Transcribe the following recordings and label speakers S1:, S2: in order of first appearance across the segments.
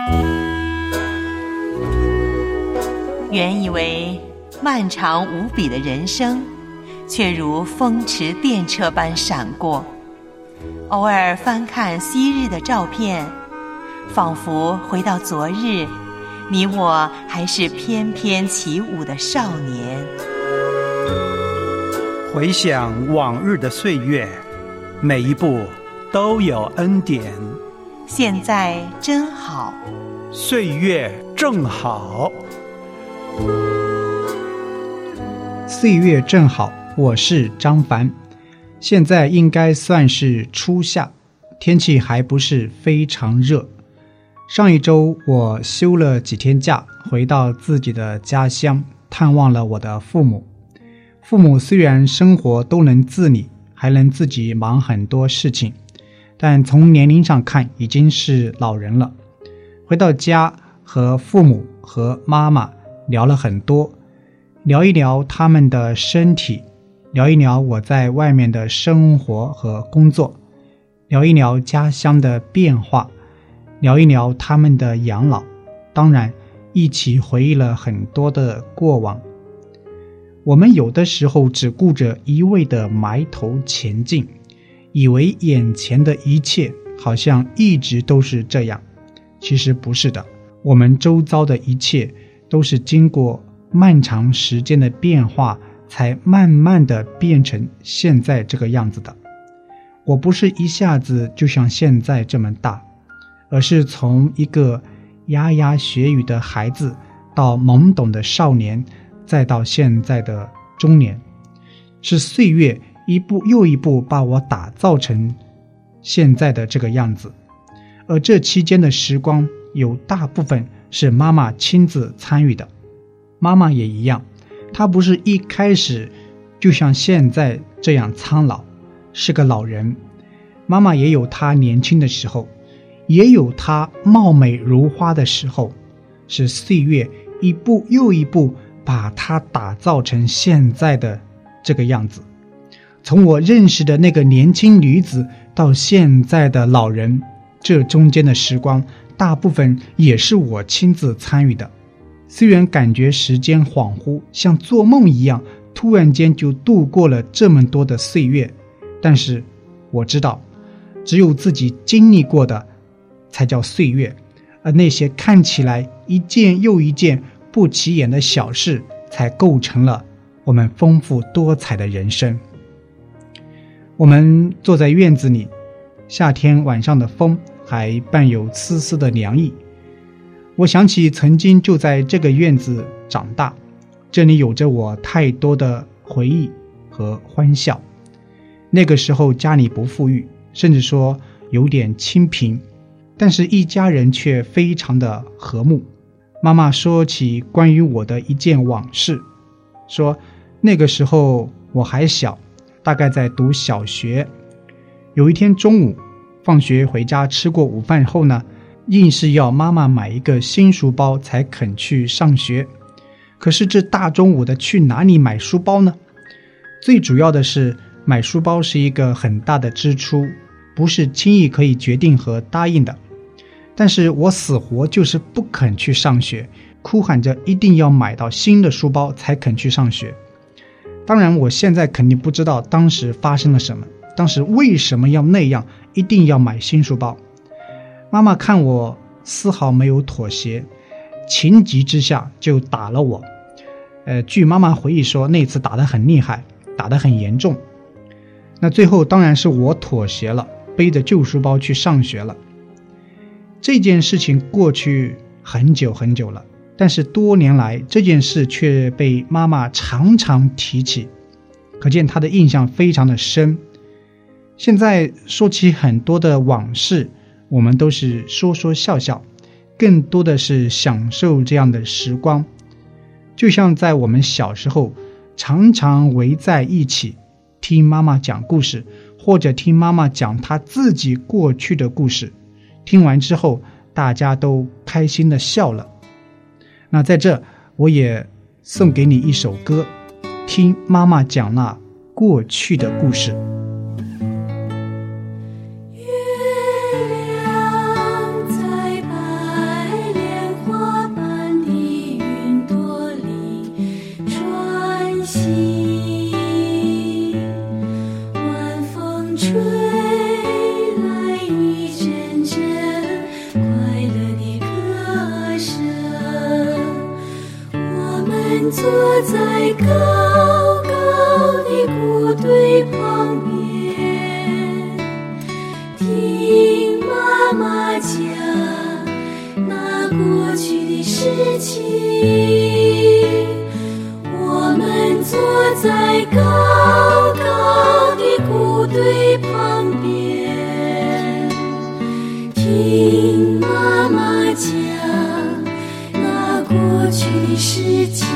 S1: 原以为漫长无比的人生，却如风驰电掣般闪过。偶尔翻看昔日的照片，仿佛回到昨日，你我还是翩翩起舞的少年。
S2: 回想往日的岁月，每一步都有恩典。
S1: 现在真好，
S2: 岁月正好。
S3: 岁月正好，我是张凡。现在应该算是初夏，天气还不是非常热。上一周我休了几天假，回到自己的家乡，探望了我的父母。父母虽然生活都能自理，还能自己忙很多事情，但从年龄上看已经是老人了。回到家和父母和妈妈聊了很多，聊一聊他们的身体，聊一聊我在外面的生活和工作，聊一聊家乡的变化，聊一聊他们的养老，当然一起回忆了很多的过往。我们有的时候只顾着一味的埋头前进，以为眼前的一切好像一直都是这样，其实不是的。我们周遭的一切都是经过漫长时间的变化，才慢慢的变成现在这个样子的。我不是一下子就像现在这么大，而是从一个牙牙学语的孩子，到懵懂的少年，再到现在的中年。是岁月一步又一步把我打造成现在的这个样子。而这期间的时光有大部分是妈妈亲自参与的。妈妈也一样，她不是一开始就像现在这样苍老，是个老人。妈妈也有她年轻的时候，也有她貌美如花的时候，是岁月一步又一步把她打造成现在的这个样子。从我认识的那个年轻女子到现在的老人，这中间的时光大部分也是我亲自参与的。虽然感觉时间恍惚，像做梦一样，突然间就度过了这么多的岁月，但是我知道，只有自己经历过的才叫岁月，而那些看起来一件又一件不起眼的小事，才构成了我们丰富多彩的人生。我们坐在院子里，夏天晚上的风还伴有丝丝的凉意。我想起曾经就在这个院子长大，这里有着我太多的回忆和欢笑。那个时候家里不富裕，甚至说有点清贫，但是一家人却非常的和睦。妈妈说起关于我的一件往事，说那个时候我还小，大概在读小学。有一天中午放学回家吃过午饭后呢，硬是要妈妈买一个新书包才肯去上学。可是这大中午的去哪里买书包呢？最主要的是买书包是一个很大的支出，不是轻易可以决定和答应的。但是我死活就是不肯去上学，哭喊着一定要买到新的书包才肯去上学。当然我现在肯定不知道当时发生了什么，当时为什么要那样，一定要买新书包。妈妈看我丝毫没有妥协，情急之下就打了我。据妈妈回忆说，那次打得很厉害，打得很严重。那最后当然是我妥协了，背着旧书包去上学了。这件事情过去很久很久了，但是多年来这件事却被妈妈常常提起，可见她的印象非常的深。现在说起很多的往事，我们都是说说笑笑，更多的是享受这样的时光。就像在我们小时候常常围在一起听妈妈讲故事，或者听妈妈讲她自己过去的故事，听完之后大家都开心的笑了。那在这我也送给你一首歌，听妈妈讲那过去的故事。
S4: 月亮在白着快乐的歌声。我们坐在高高的谷堆旁边，听妈妈讲那过去的事情。我们坐在高高的谷堆旁边，听妈妈讲那过去的事情。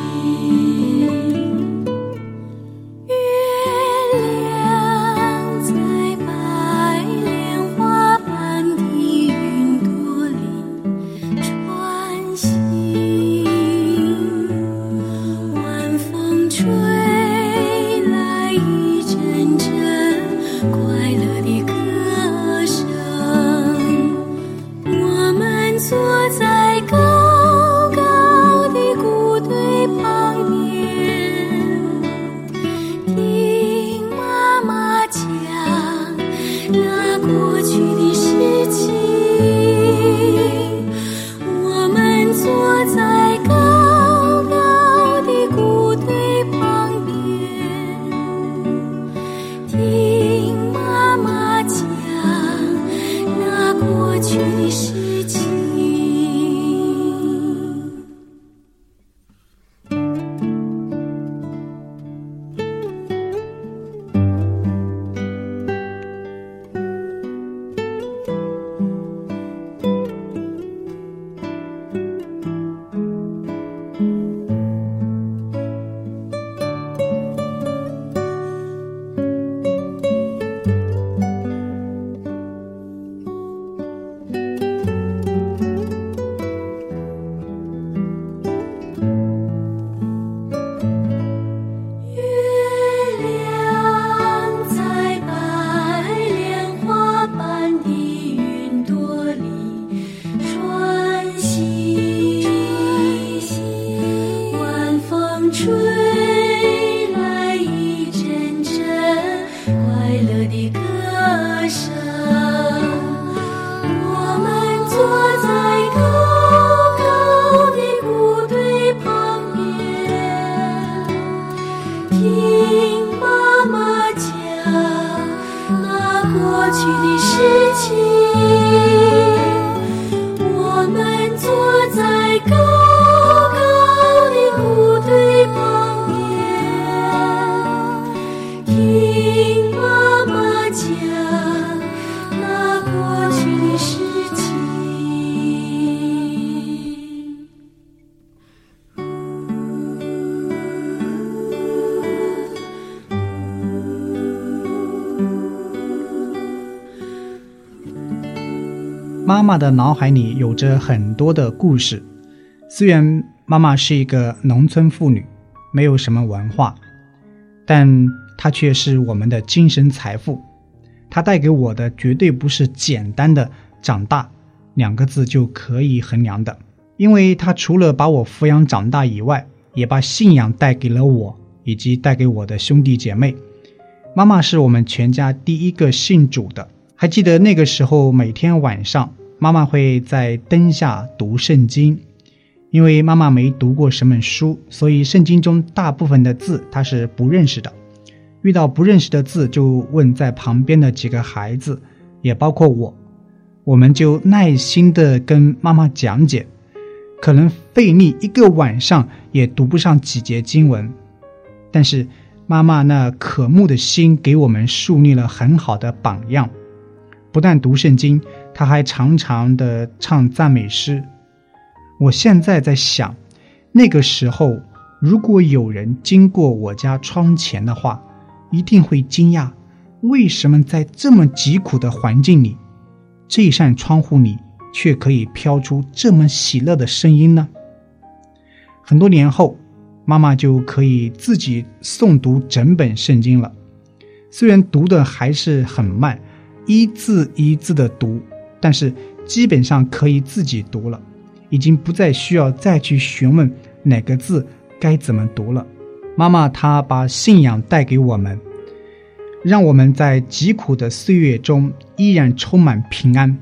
S3: 妈妈的脑海里有着很多的故事。虽然妈妈是一个农村妇女，没有什么文化，但她却是我们的精神财富。她带给我的绝对不是简单的长大2个字就可以衡量的，因为她除了把我抚养长大以外，也把信仰带给了我，以及带给我的兄弟姐妹。妈妈是我们全家第一个信主的。还记得那个时候，每天晚上妈妈会在灯下读圣经。因为妈妈没读过什么书，所以圣经中大部分的字她是不认识的。遇到不认识的字，就问在旁边的几个孩子，也包括我们就耐心地跟妈妈讲解，可能费力一个晚上也读不上几节经文。但是妈妈那渴慕的心给我们树立了很好的榜样。不但读圣经，她还常常地唱赞美诗。我现在在想，那个时候如果有人经过我家窗前的话，一定会惊讶，为什么在这么疾苦的环境里，这扇窗户里却可以飘出这么喜乐的声音呢？很多年后，妈妈就可以自己诵读整本圣经了。虽然读的还是很慢，一字一字的读，但是基本上可以自己读了，已经不再需要再去询问哪个字该怎么读了。妈妈她把信仰带给我们，让我们在疾苦的岁月中依然充满平安。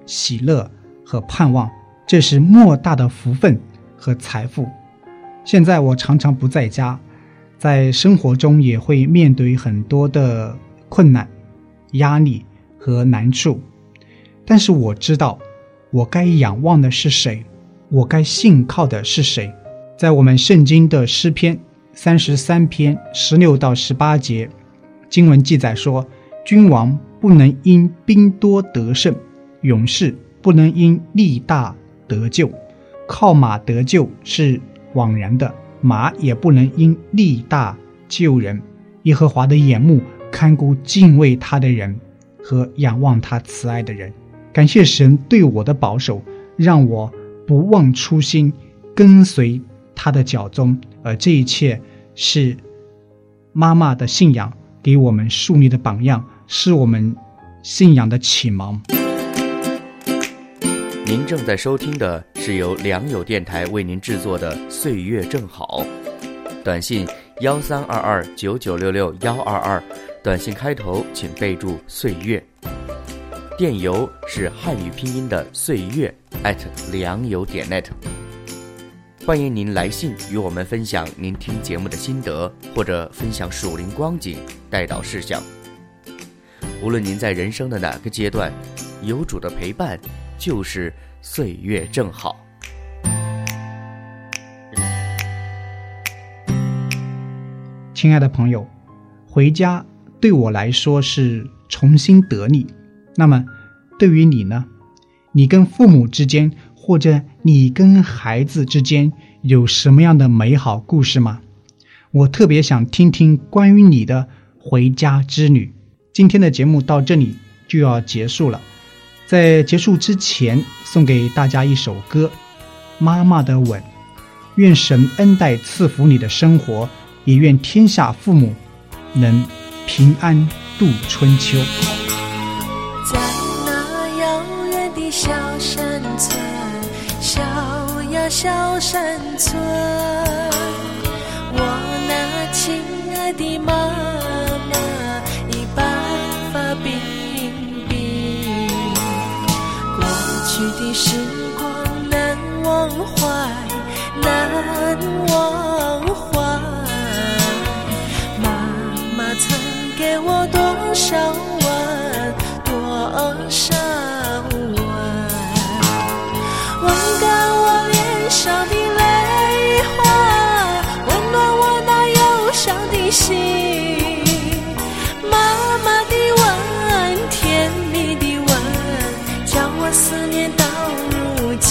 S3: 喜乐和盼望，这是莫大的福分和财富。现在我常常不在家，在生活中也会面对很多的困难、压力和难处，但是我知道我该仰望的是谁，我该信靠的是谁。在我们圣经的诗篇33篇16到18节，经文记载说，君王不能因兵多得胜，勇士不能因力大得救。靠马得救是枉然的，马也不能因力大救人。耶和华的眼目看顾敬畏他的人和仰望他慈爱的人。感谢神对我的保守，让我不忘初心，跟随他的脚踪，而这一切是妈妈的信仰给我们树立的榜样，是我们信仰的启蒙。
S5: 您正在收听的是由良友电台为您制作的《岁月正好》，短信132299662122，短信开头请备注岁月，电邮是汉语拼音的岁月良友.net。欢迎您来信与我们分享您听节目的心得，或者分享属灵光景、代祷事项。无论您在人生的哪个阶段，有主的陪伴就是岁月正好。
S3: 亲爱的朋友，回家对我来说是重新得力，那么对于你呢？你跟父母之间，或者你跟孩子之间有什么样的美好故事吗？我特别想听听关于你的回家之旅。今天的节目到这里就要结束了，在结束之前送给大家一首歌，妈妈的吻。愿神恩待赐福你的生活，也愿天下父母能平安度春秋。
S4: 在那遥远的小山村，小呀小山村，我那亲爱的妈妈已白发鬓鬓，过去的时光难忘怀，难忘怀。妈妈曾给我多少吻，多少吻，吻干我脸上的泪花，温暖我那忧伤的心。妈妈的吻，甜蜜的吻，将我思念到如今。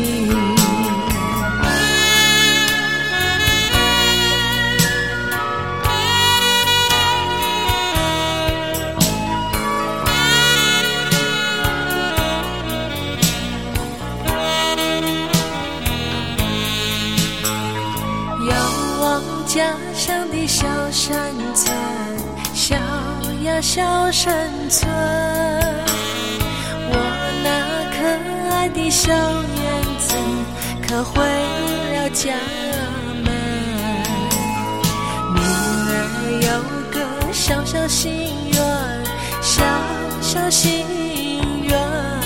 S4: 家乡的小山村，小呀小山村，我那可爱的小燕子可回了家门。女儿有个小小心愿，小小心愿，